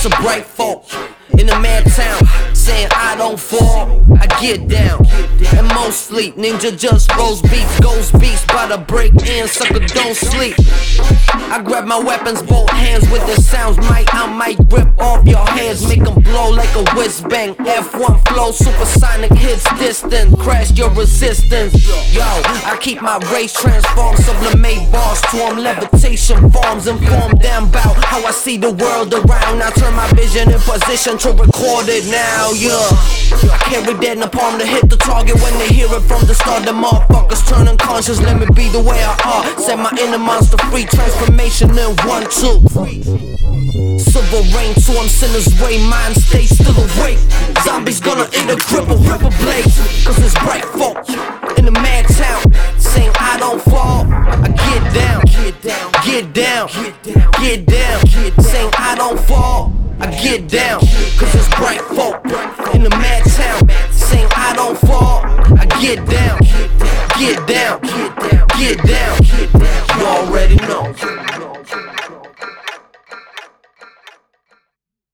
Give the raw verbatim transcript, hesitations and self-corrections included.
a bright folk in a mad town, saying I don't fall, I get down. And most sleep, ninja just rolls beats, goes beats by the break in, sucker don't sleep. I grab my weapons, both hands with the sounds, might I might rip off your heads, make them blow like a whiz bang. F one flow, supersonic hits distant, crash your resistance. Yo, I keep my race transformed, sublimate bars to them, levitation forms, inform them about how I see the world around. I turn my vision in position to record it now, yeah. I carry that in the palm to hit the target when they hear it from the start. The motherfuckers turn unconscious, let me be the way I are. Set my inner monster free, transformation in one, two. Civil rain to them sinners way, mind stay still awake. Zombies gonna eat a cripple, rip a blade. Cause it's bright folk in a mad town, saying I don't fall, I get down, get down, get down, get down, saying I don't fall, I get down. Cause it's bright folk in the mad town, saying I don't fall, I get down, get down, get down.